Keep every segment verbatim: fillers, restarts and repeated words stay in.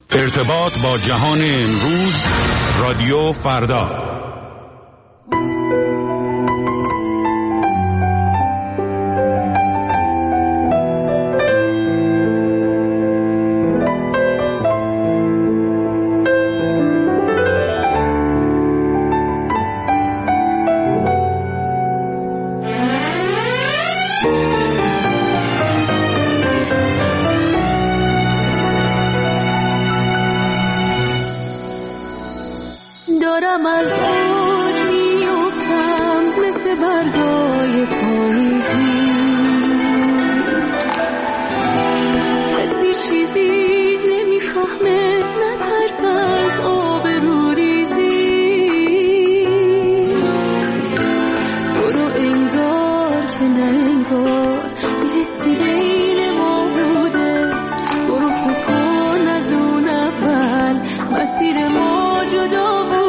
ارتباط با جهان امروز، رادیو فردا. دارم از اوج میافتم مثل برگای پاییزی، کسی چیزی نمیفهمه، نترس از آبرو ریزی. برو انگار که نه انگار یه حسی بین ما بوده، برو فکر کن از اون اول مسیر ما جدا بوده.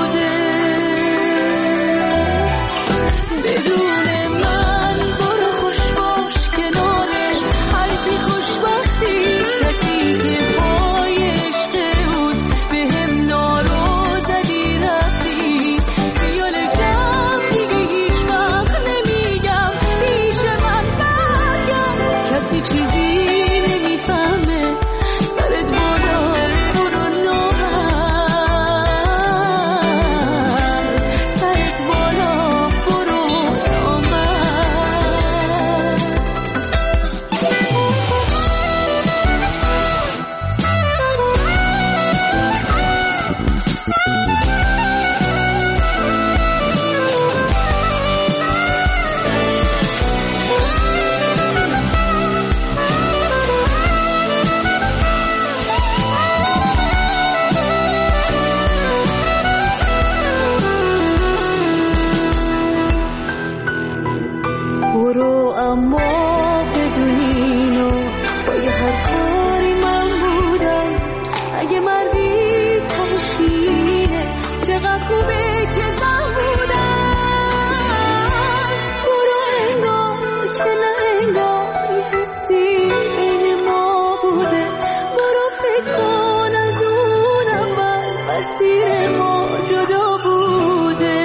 بدون من برو خوش باش کنارش، هرچی خوشبختی کسی که پای عشق بود به هم نارو زدی رفتی. خیال جمع دیگه هیچ وقت نمیگم پیش من برگرد، کسی چیزی نمیفهمه، سرت بالا برو ناراحت، سرت بالا برو نامرد. برو اما بدون اینو پای هر کاری من بودم، اگه مردی تهشینه چقدر خوبه که زن بودم. برو انگار که نه انگار یه حسی بین ما بوده، برو فکر کن از اون اول مسیر ما جدا بوده.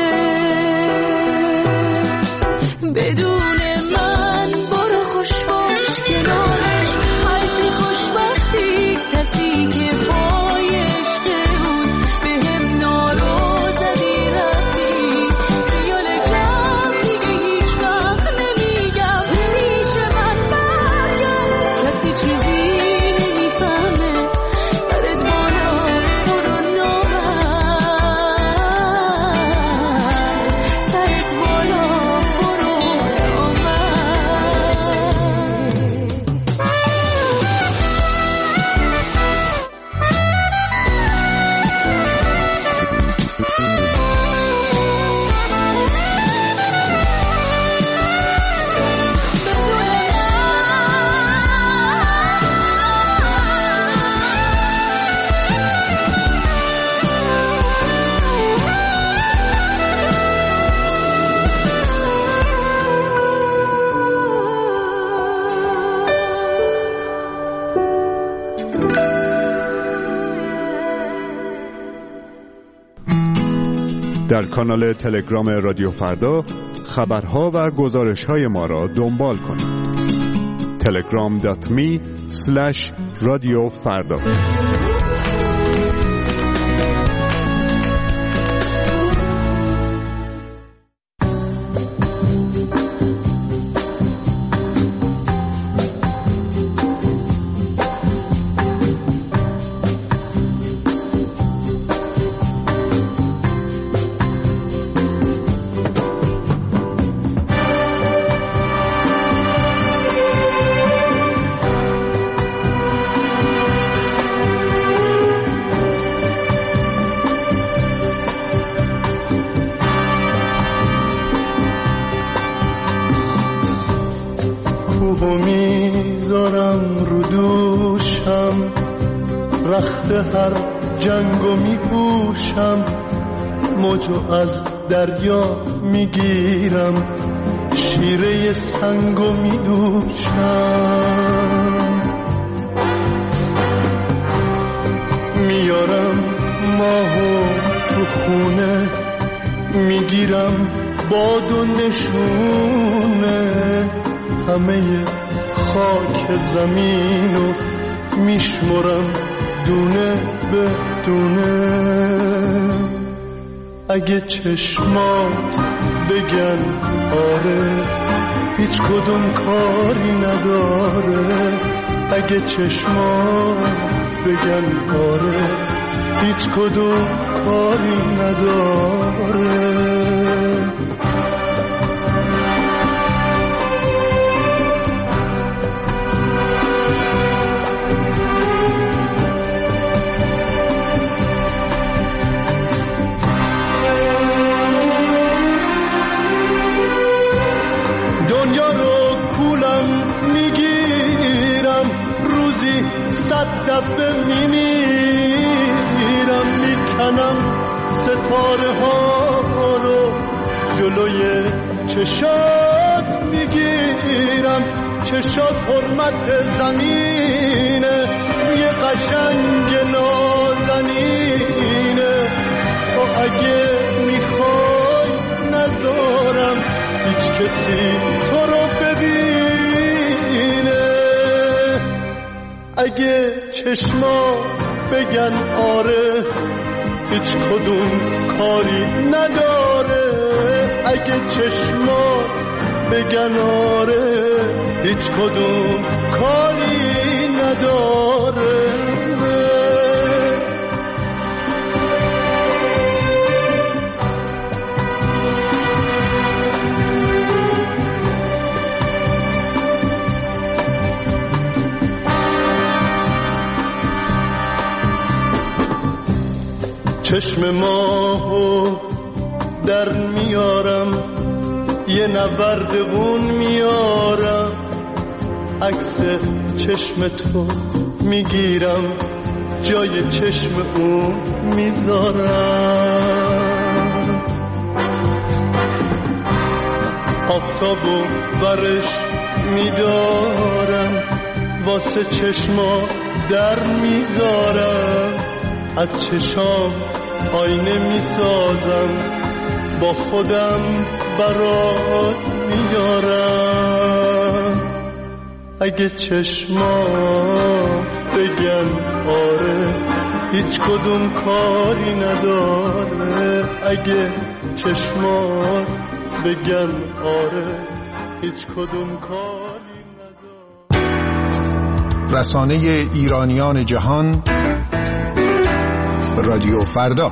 بدون من برو خوش باش کنارش، هرچی خوشبختی کسی که پای عشق بود به هم نارو زدی رفتی. خیال جمع دیگه هیچ وقت نمیگم پیش من برگرد، کسی چیزی نمیفهمه، سرت بالا برو نامرد، سرت بالا برو نامرد. در کانال تلگرام رادیو فردا خبرها و گزارش‌های ما را دنبال کنید. تلگرام دات می اسلش رادیو فردا. کوهو میذارم رو دوشم، رخت هر جنگو میپوشم، موجو از دریا میگیرم، شیره سنگو میدوشم. خونه میگیرم باد و نشونه همه خاک زمینو میشمرم دونه به دونه اگه چشمات بگن آره هیچ کدوم کاری نداره اگه چشمات بگن آره هیچ کدوم کاری نداره دنیا رو کولم میگیرم روزی صد دفعه میمیرم میکنم ستاره ها رو جلوی چشات میگیرم چشات حرمت زمینه یه قشنگ نازنینه تو اگه میخوای نذارم هیچ کسی تو رو ببینه اگه چشما بگن آره هیچ کدوم کاری نداره اگه چشما بگن آره هیچ کدوم کاری نداره چشم ماهو در میارم یه نوردگون میارم عکس چشم تو میگیرم جای چشم اون میذارم آفتابو برش میدارم واسه چشما در میذارم از چشام آینه میسازم با خودم برات میارم اگه چشمات بگن آره هیچ کدوم کاری نداره اگه چشمات بگن آره هیچ کدوم کاری نداره. رسانه ایرانیان جهان رادیو فردا.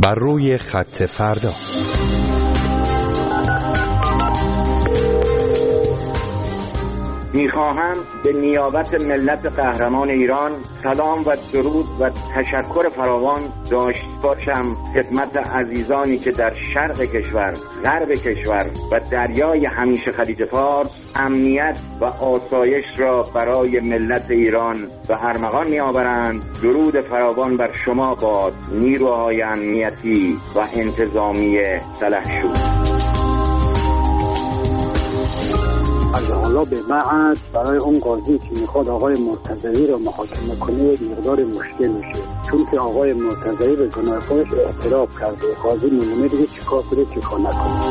بر روی خط فردا. میخواهم به نیابت ملت قهرمان ایران سلام و درود و تشکر فراوان داشت باشم خدمت عزیزانی که در شرق کشور، غرب کشور و دریای همیشه خلیج فارس امنیت و آسایش را برای ملت ایران به ارمغان می‌آورند. درود فراوان بر شما باد، نیروهای امنیتی و انتظامی سلحشور. از حالا به بعد برای اون قاضی که میخواد آقای مرتضوی رو محاکمه کنه مقدار مشکل میشه، چون که آقای مرتضوی به گناه خودش اعتراف کرده. قاضی میمونه دیگه چیکار کنه چیکار نکنه.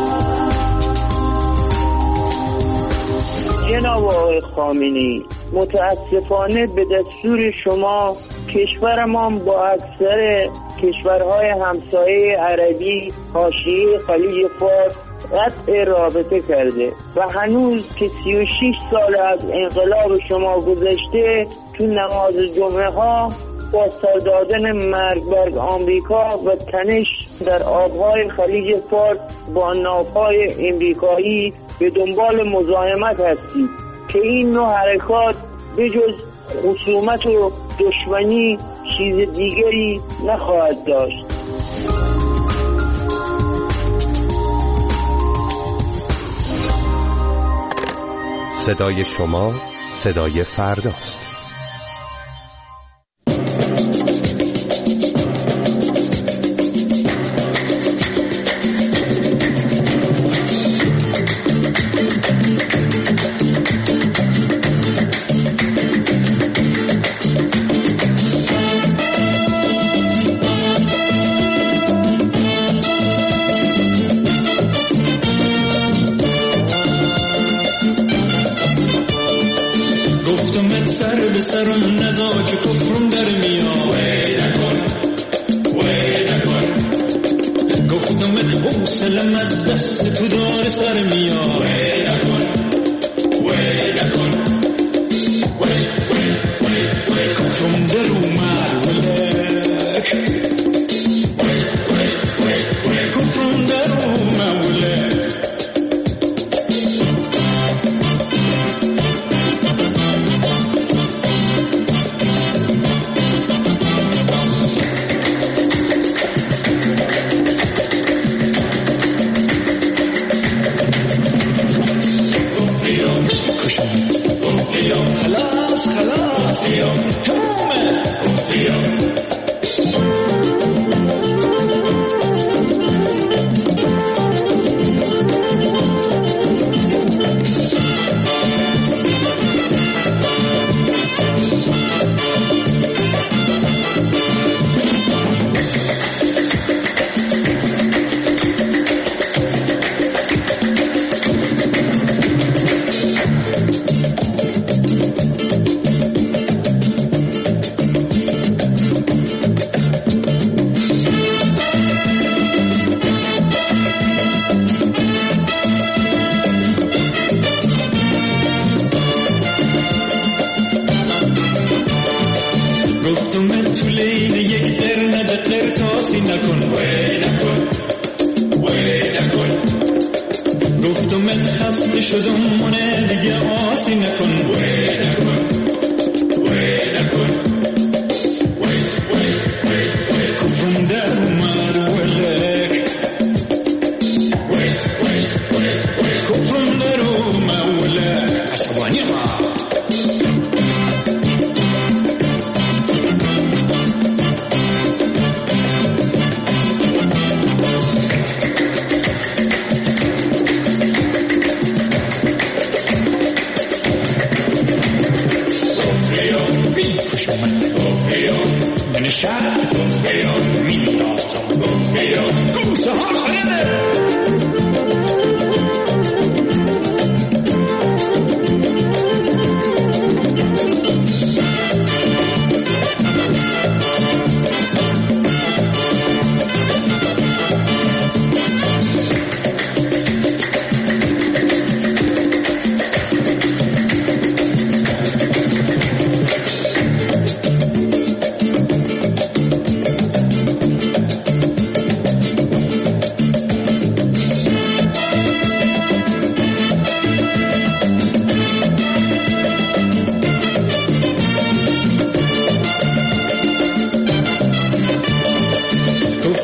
جناب آقای خامنه‌ای، متاسفانه به دستور شما کشورمان با اکثر کشورهای همسایه عربی حاشیه خلیج فارس قطع رابطه کرده و هنوز که سی و شش سال از انقلاب شما گذشته تو نماز جمعه ها با سر دادن مرگ بر آمریکا و تنش در آبهای خلیج فارس با ناوهای امریکایی به دنبال مزاحمت هستید که این نوع حرکات بجز خصومت و دشمنی چیز دیگری نخواهد داشت. صدای شما صدای فرداست. سرم نزا که کفرم در میاد وی نکن وی نکن گفتمت حوصلم از دست تو دار سر میاد وی نکن وی نکن وی وی وی وی کفرم در اومد ولک وی وی وی وی کفرم در اومد ولک خلاص خلاص تمام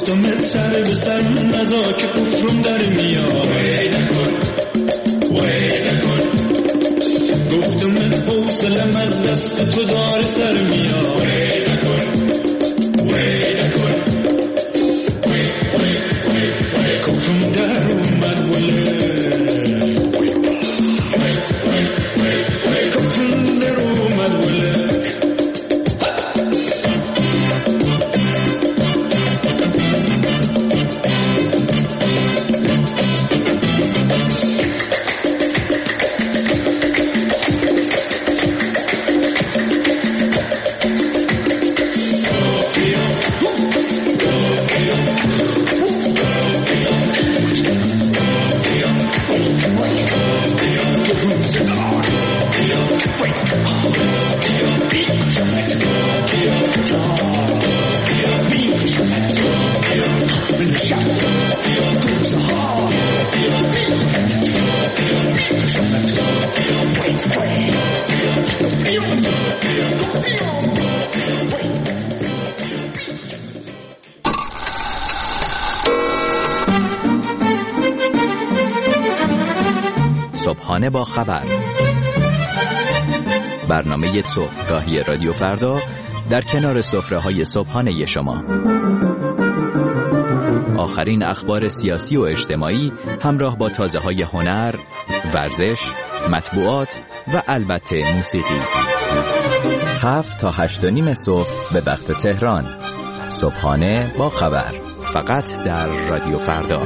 گفتم سر به سر نزا که کفرم در میاد وی نکن وی نکن گفتم حوصلم از دست تو دار سر میاد وی نکن وی نکن وی وی وی وی کفرم در اومد ولی وی وی وی وی وی کفرم در اومد ولی صبحانه با خبر، برنامه صبحگاهی رادیو فردا در کنار سفره‌های صبحانه شما. آخرین اخبار سیاسی و اجتماعی همراه با تازه‌های هنر، ورزش، مطبوعات و البته موسیقی. هفت تا هشت و نیم صبح به وقت تهران. صبحانه با خبر، فقط در رادیو فردا.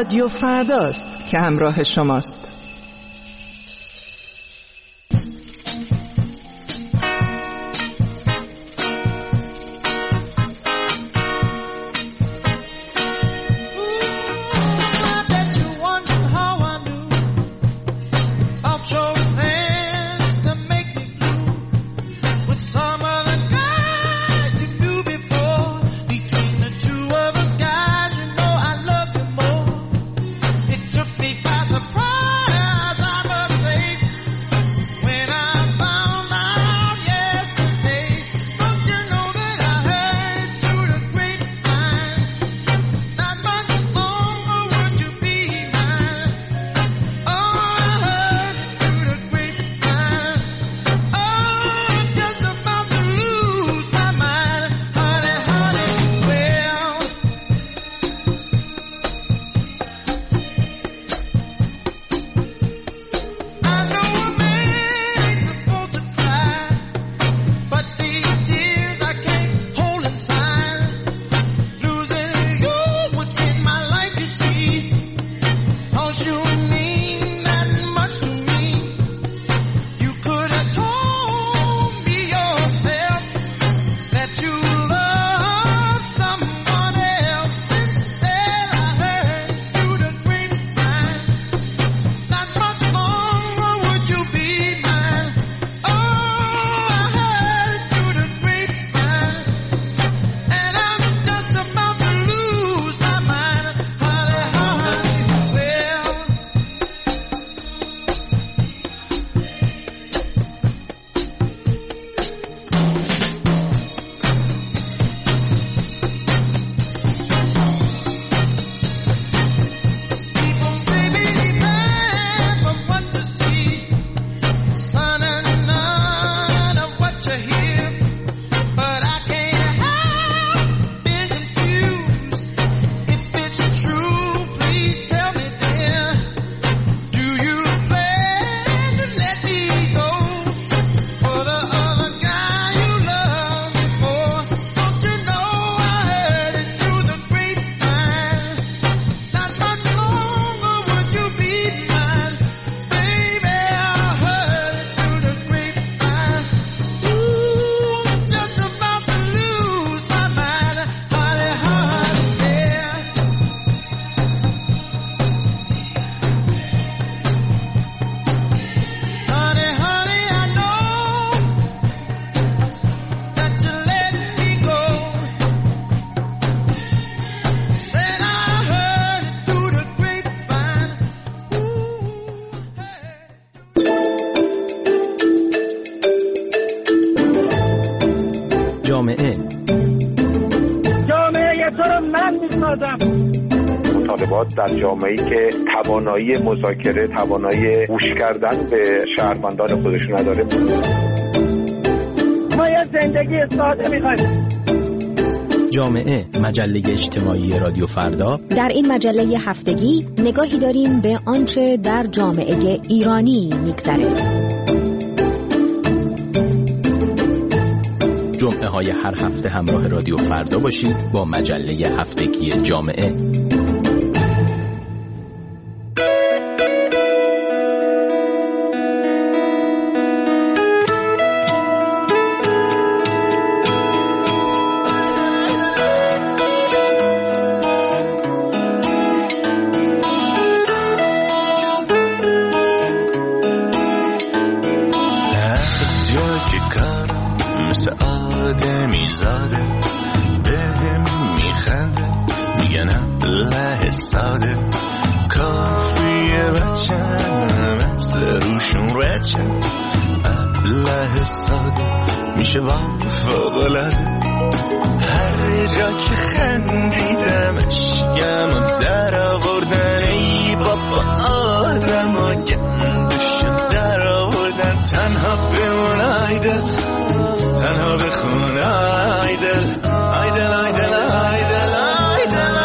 رادیو فرداست که همراه شماست. جامعه جامعه تو رو من میسازم. مطالبات در جامعه‌ای که توانایی مذاکره، توانایی گوش کردن به شهروندان خودش نداره. ما یه زندگی ساده می‌خوایم. جامعه، مجله اجتماعی رادیو فردا. در این مجله هفتگی نگاهی داریم به آنچه در جامعه ایرانی می‌گذره. جمعه های هر هفته همراه رادیو فردا باشید با مجله هفتگی جامعه. میشه با فوق‌العاده هر جا که خندیدمش گم و در آوردن ای بابا آدم ها گندشو در آوردن تنها بمون آیدل تنها بخون آیدل آیدل آیدل آیدل آیدل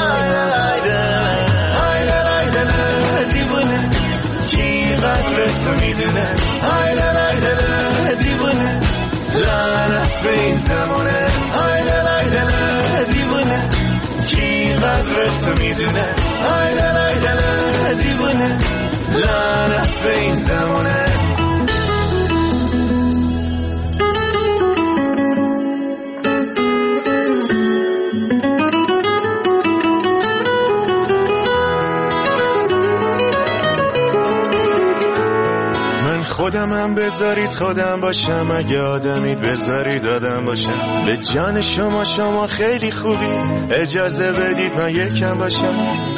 آیدل آیدل آیدل دیوونه کی قدر تو میدونه آیدل آیدل دیوونه لعنت به این زمونه آیدل آیدل دیوونه کی قدر تو میدونه آیدل آیدل لعنت به این زمونه. خودمم بذارید خودم باشم، اگه آدمید بذارید آدم باشم. به جان شما شما خیلی خوبی، اجازه بدید من یکم باشم،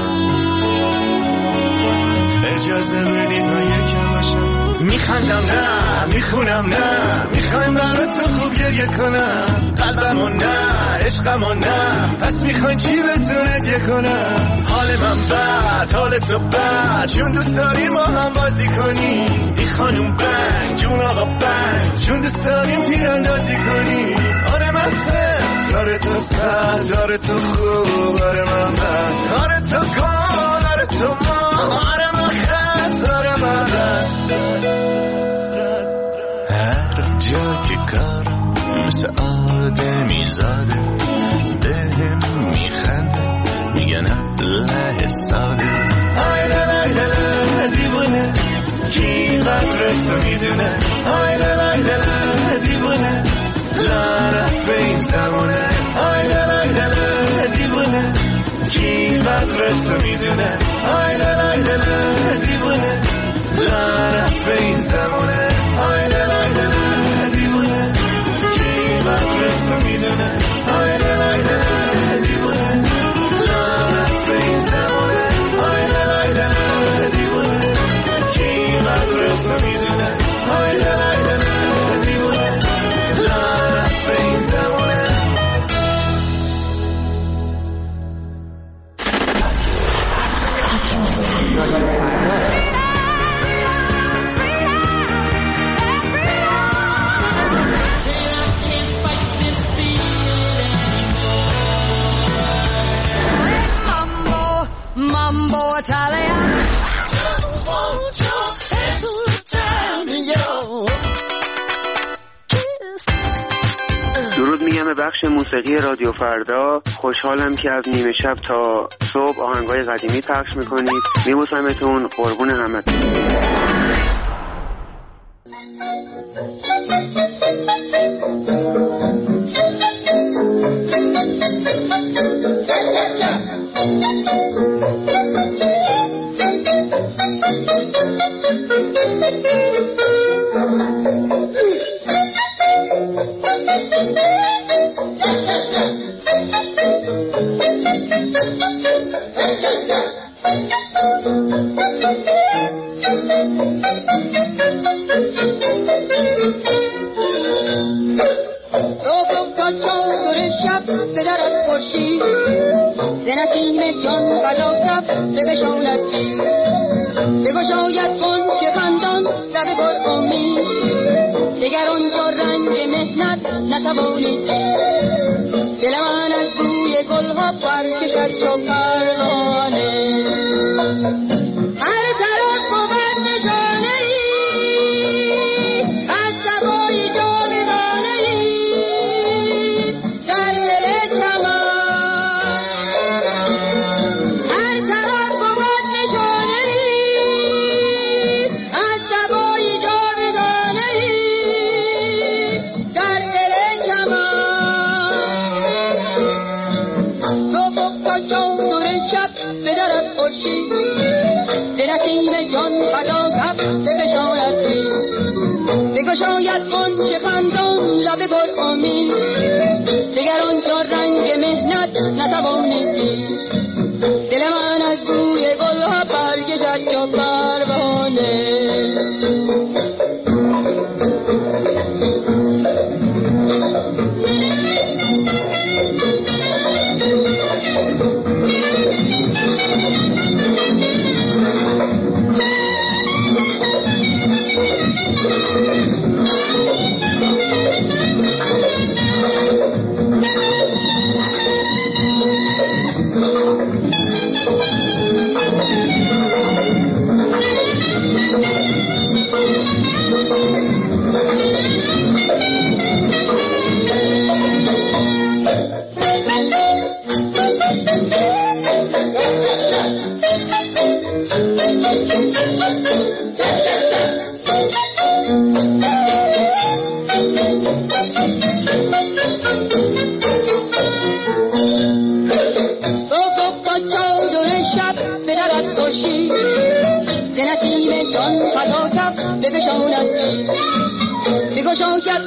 اجازه بدید من یکم باشم. میخندم نه میخونم نه، میخوایم برات خوب گریه کنم. قلبمو نه عشقمو نه، پس میخواین چی بهتون هدیه کنم؟ حال من بد حال تو بد، چون دوست داریم ما هم بازی کنیم. این خانوم بنگ جون آقا بنگ، چون دوست داریم تیراندازی کنیم. آره من سر داره تو سر داره تو خوب، آره من بد آره تو گل آره تو ما، آره من خست آره من هر جا که کارم مثل آدمی زاده، بهم میخنده میگن الله ساده. آیله لایله لا دیوونه، کی قدر تو میدونه. آیله لایله لا دیوونه، لعنت به این زمونه. آیله لایله لا دیوونه، کی قدر تو میدونه. آیله لایله لا دیوونه، لعنت به این زمونه. آیله لایله لا دیوونه، کی قدر تو میدونه. آیله لایله لا دیوونه، لعنت به این زمونه. آیله لایله لا دیوونه، کی قدر تو میدونه. آیله لایله لا دیوونه، لعنت به این زمونه. Mambo Italian. Just want your hands to tell me yo. درود میگم به بخش موسیقی رادیو فردا. خوشحالم که از نیمه شب تا صبح آهنگای قدیمی پخش میکنید. میبوسمتون، قربون همتون.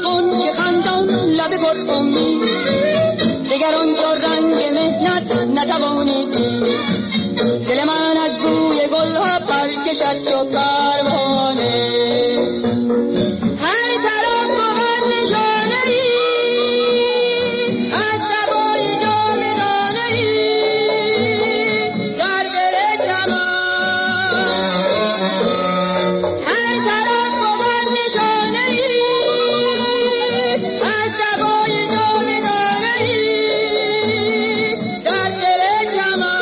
کن که خندان لب پر امید دگر آنجا رنگ مهنت نتوانیدی دل من از بوی گلها پرکشد چو پروانه هر طرف بود نشانه ای از سبای جاودانه ای در دل چمن هر طرف بود نشانه ای از سبای جاودانه ای در دل چمن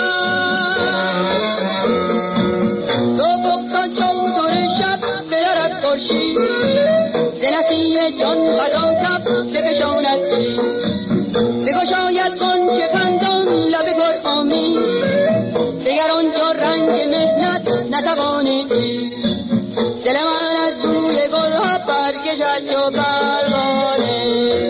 ز نسیم جان غذا کف بفشاندی بگشاید غنچه خندان لب پر امید دگر آنجا رنگ مهنت نتوانیدی دل من از بوی گلها برکشد چو پروانه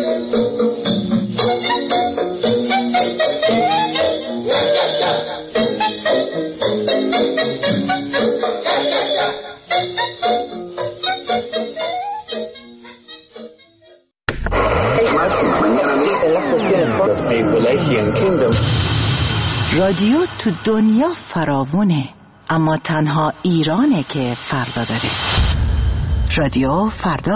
رادیو تو دنیا فراوونه، اما تنها ایرانه که فردا داره. رادیو فردا.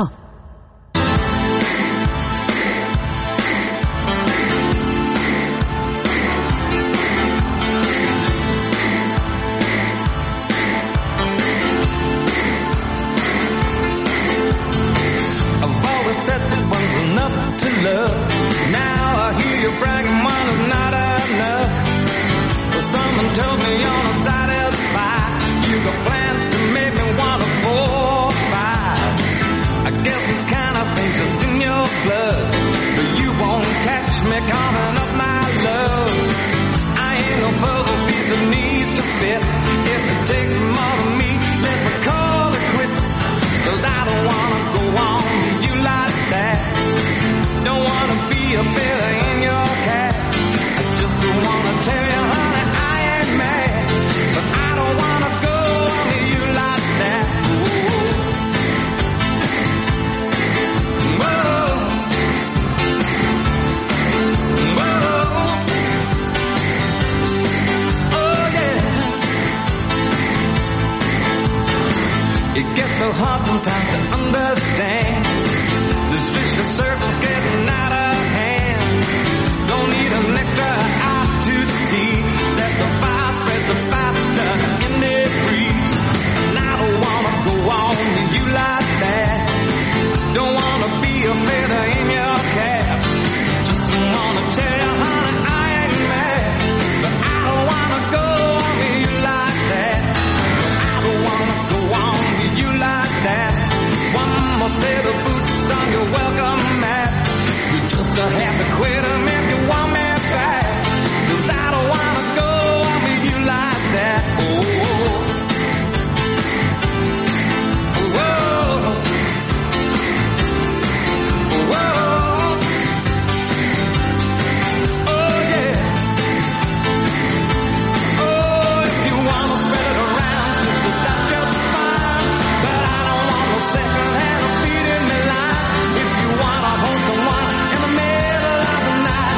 Night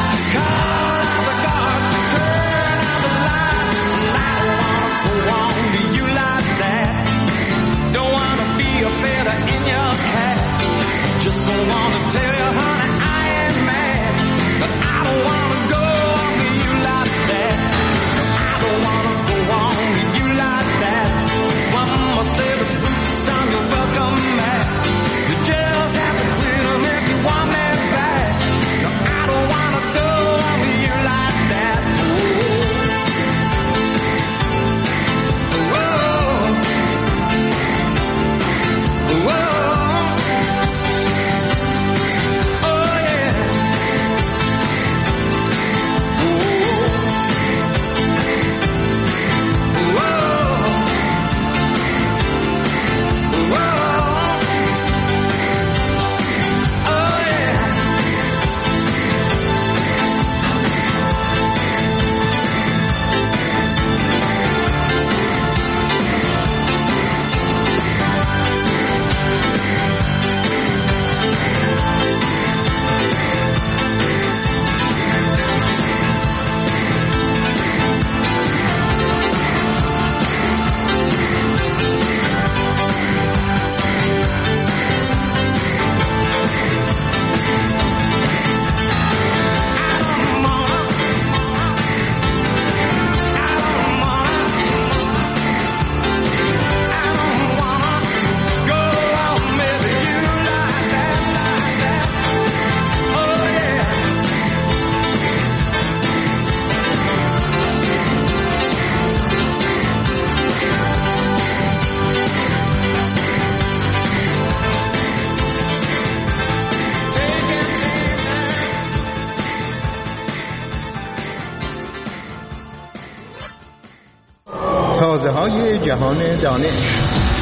صدای جهان دانش.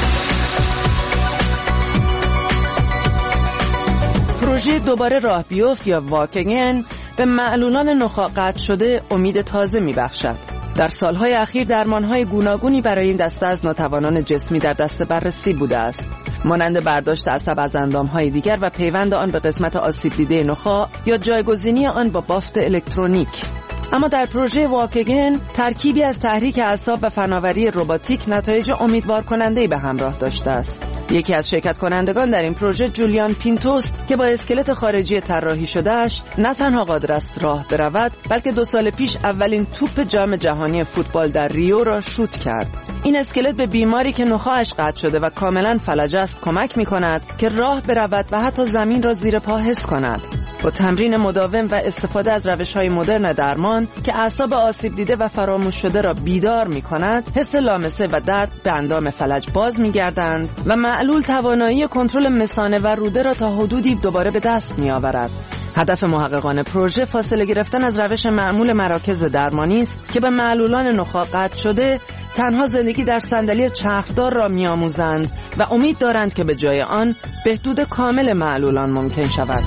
پروژه دوباره راه بیفت یا واک اگین به معلولان نخاع قطع شده امید تازه می‌بخشد. در سالهای اخیر درمانهای گوناگونی برای این دسته از ناتوانان جسمی در دست بررسی بوده است، مانند برداشت عصب از اندامهای دیگر و پیوند آن به قسمت آسیب دیده نخاع یا جایگزینی آن با بافت الکترونیک. اما در پروژه واک اگین ترکیبی از تحریک اعصاب و فناوری رباتیک نتایج امیدوار کننده‌ای به همراه داشته است. یکی از شرکت کنندگان در این پروژه جولیان پینتوست که با اسکلت خارجی طراحی شده‌اش نه تنها قادر است راه برود، بلکه دو سال پیش اولین توپ جام جهانی فوتبال در ریو را شوت کرد. این اسکلت به بیماری که نخاعش قطع شده و کاملا فلج است کمک می‌کند که راه برود و حتی زمین را زیر پا حس کند. با تمرین مداوم و استفاده از روش‌های مدرن درمان که اعصاب آسیب دیده و فراموش شده را بیدار می‌کند، حس لامسه و درد به اندام فلج باز می‌گردند و معلول توانایی کنترل مثانه و روده را تا حدودی دوباره به دست می‌آورد. هدف محققان پروژه فاصله گرفتن از روش معمول مراکز درمانی است که به معلولان نخاع قطع شده تنها زندگی در صندلی چرخدار را می‌آموزند و امید دارند که به جای آن بهبود کامل معلولان ممکن شود.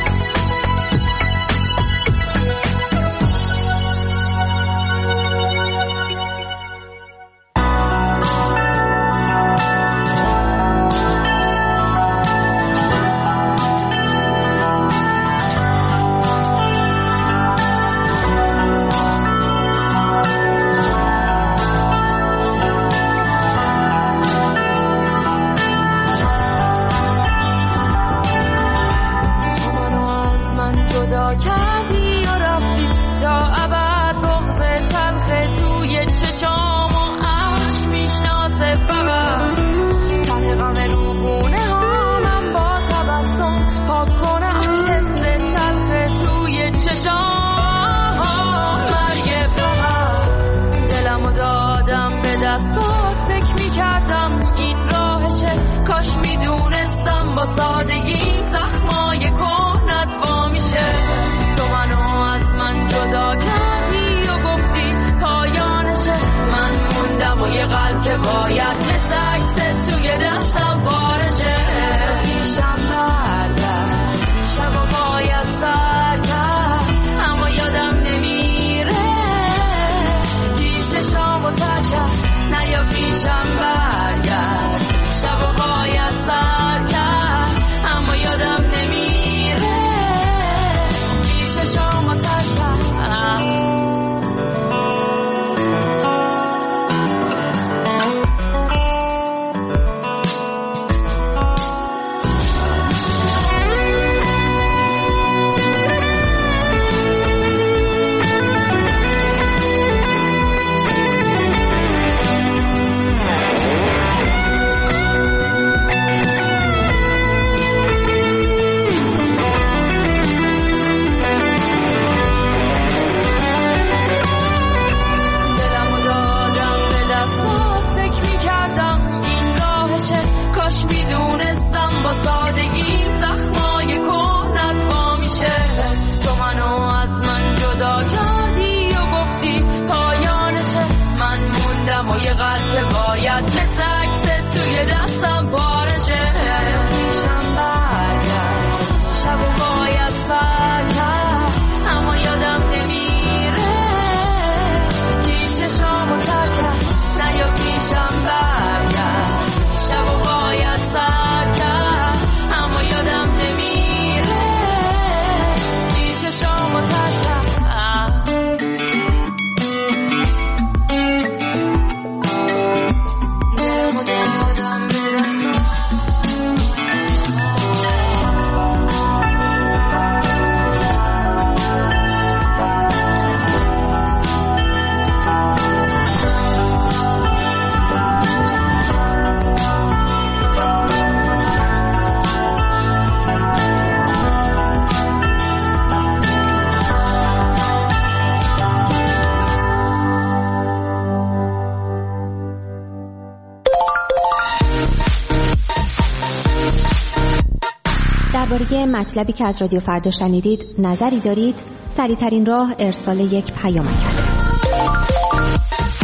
درباره مطلبی که از رادیو فردا شنیدید نظری دارید؟ سریع‌ترین راه ارسال یک پیامک است.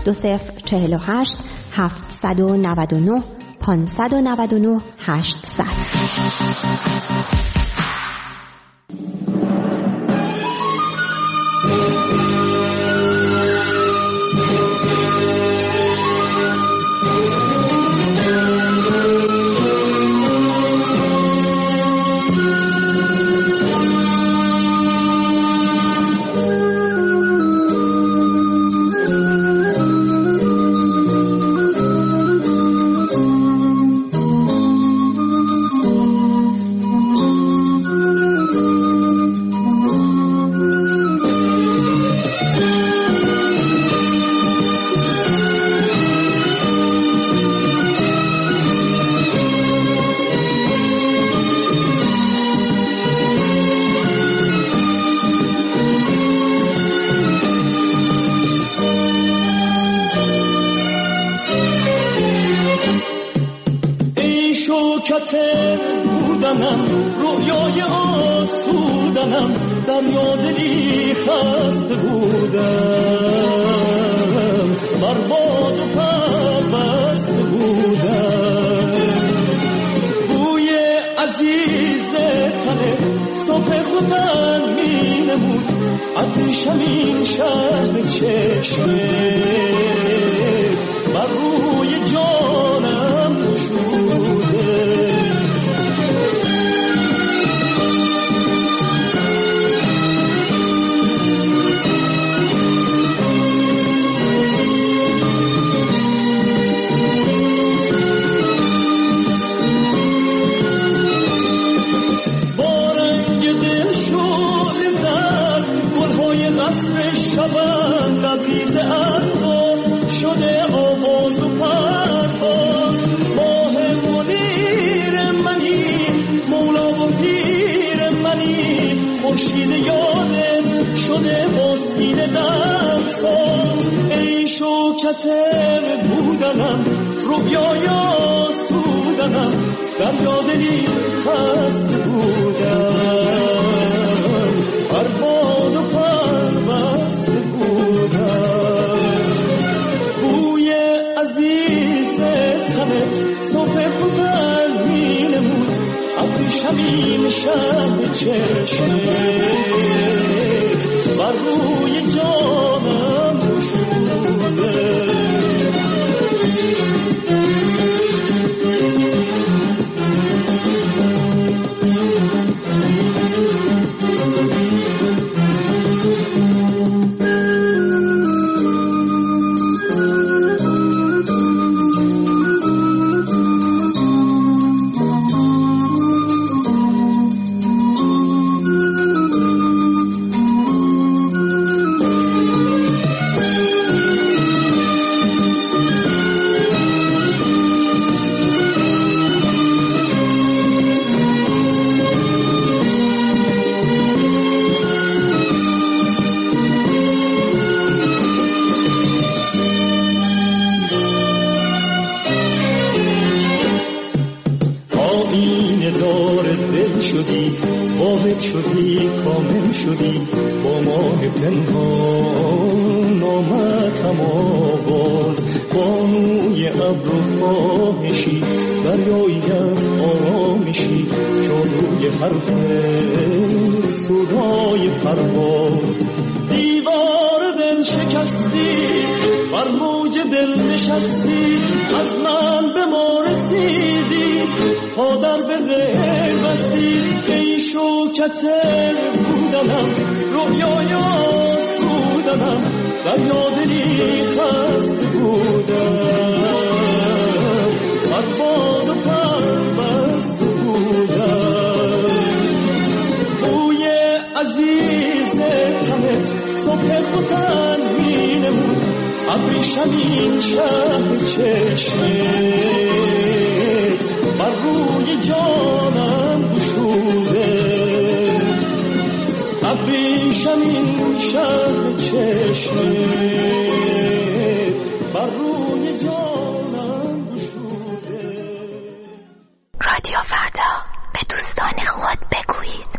دو صفر چهل و هشت هفتصد و نود و نه پانصد و نود و نه هشتصد. بودنم رویای آسودنم در یادی خسته بودم بر باد و پربسته بودم بوی عزیز تنه صبح خودن می نمود آتشم این شهر چشمه بر روی جانم نشوده شبم لبریز از تو شده آواز و پرواز ماه منیر منی مولا و پیر منی خورشید یادم شده با سینه دم ساز ای شوکت بودنم رویای آسودنم در یادی خسته بودم هر باد و پربسته بودم بوی عزیز تنت صبح خودن می نمود ابریشم این شهر چشمت بر روی جانم نشوده شدی واحد شدی کامل شدی با ماه پنهان نامتم آواز بانوی ابر و خواهشی دریایی از آرامشی جادوی حرفت صدای پرواز دیوار دل شکستی بر موج دل نشستی از من به ما رسیدی تا در به دل بستی ای شوکت بودنم رویای آسودنم در یادی خسته بودم بر باد و پربسته بودم بوی عزیز تنت صبح خودن می نمود ابریشم این شهر چشمت بر روی جانم گشوده ابریشم این شهر چشمت بر روی جانم گشوده. رادیو فردا به دوستان خود بگویید.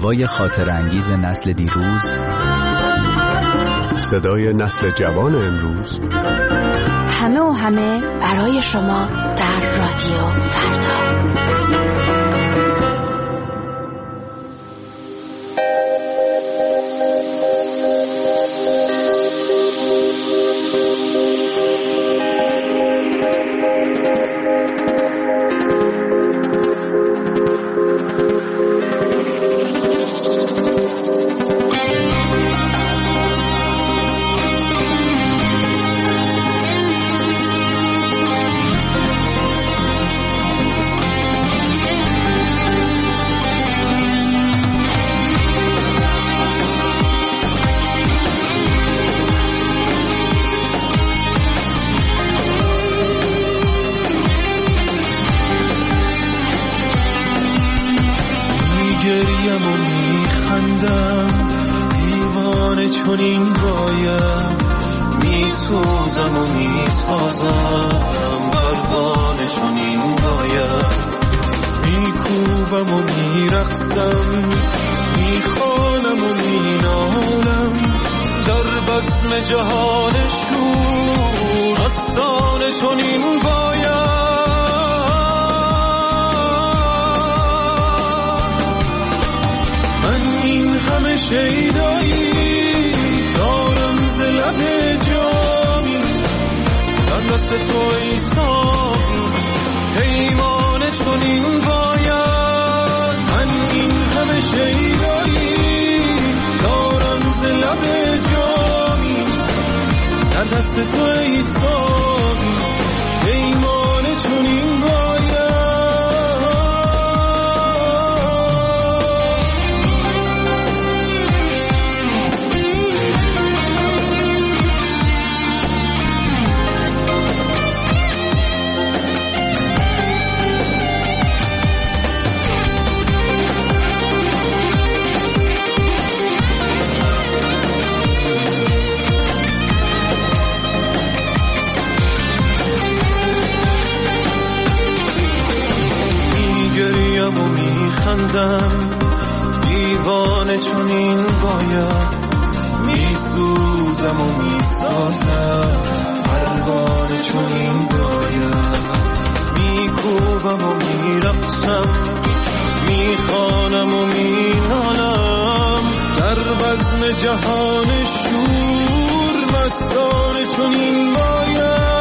نوای خاطر انگیز نسل دیروز، صدای نسل جوان امروز، همه و همه برای شما در رادیو فردا. دیوانه چنین باید میسوزم و میسازم پروانه چنین باید میکوبم و میرقصم میخوانم و مینالم در بزم جهان شور مستانه چنین باید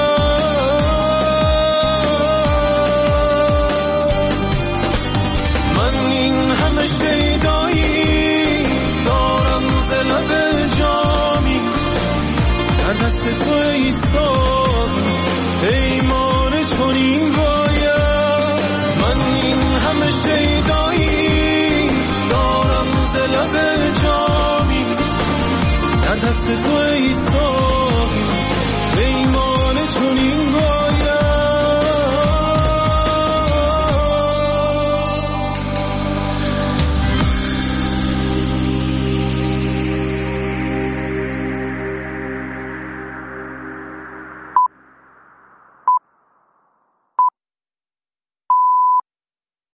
شیدایی دارم ز لب جامی در دست تو ایستادم پیمان چنین باید من این همه شیدایی دارم ز لب جامی در دست تو ایستادم